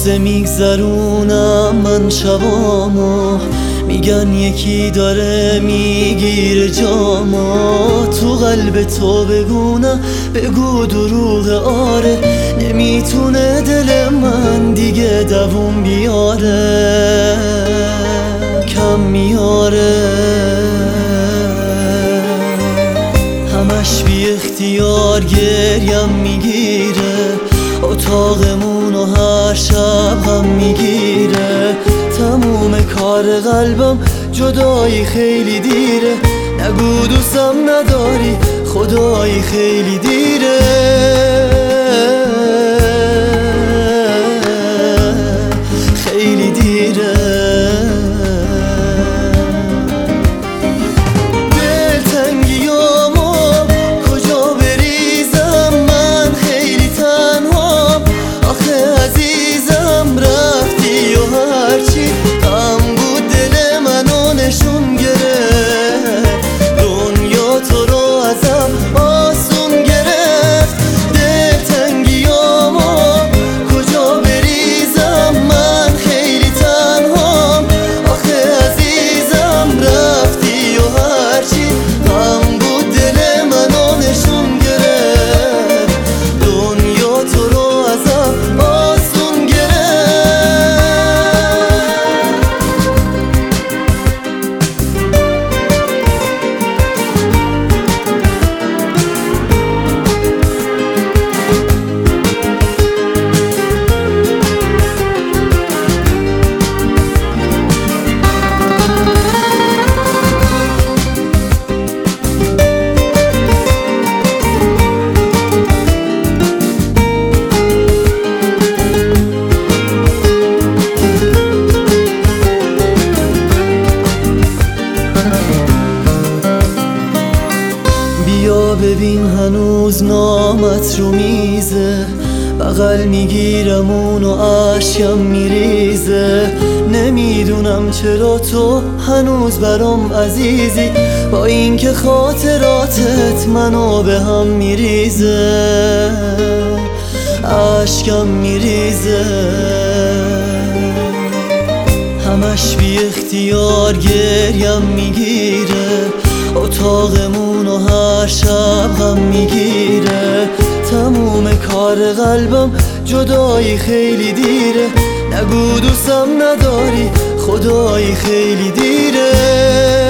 قصه میگذرونم من شبامو، میگن یکی داره میگیره جامو. تو قلب تو بگونم بگو دروغ آره، نمیتونه دل من دیگه دووم بیاره، کم میاره. همش بی اختیار گریم میگیره، اتاقمونو هر شب هم میگیره. تموم کار قلبم جدایی خیلی دیره، نگو دوستم نداری خدایی خیلی دیره. خیلی دیره. دلتنگیامو کجا بریزم من خیلی تنهام، آخه عزیزم رفتی و هرچی غم بود دل منو نشون گرفت، دنیا تو رو ازم آسون گرفت. دلتنگیامو کجا بریزم من خیلی تنهام، آخه عزیزم رفتی و هرچی غم بود دل منو نشون گرفت، دنیا تو رو ازم آسون گرفت. بیا ببین هنوز نامت رو میزه، بغل میگیرم اونو اشکم میریزه. نمیدونم چرا تو هنوز برام عزیزی، با اینکه خاطراتت منو به هم میریزه، اشکم میریزه. همش بی اختیار گریم میگیره، اتاقمونو هر شب غم میگیره. تموم کار قلبم جدایی خیلی دیره، نگو دوستم نداری خدایی خیلی دیره.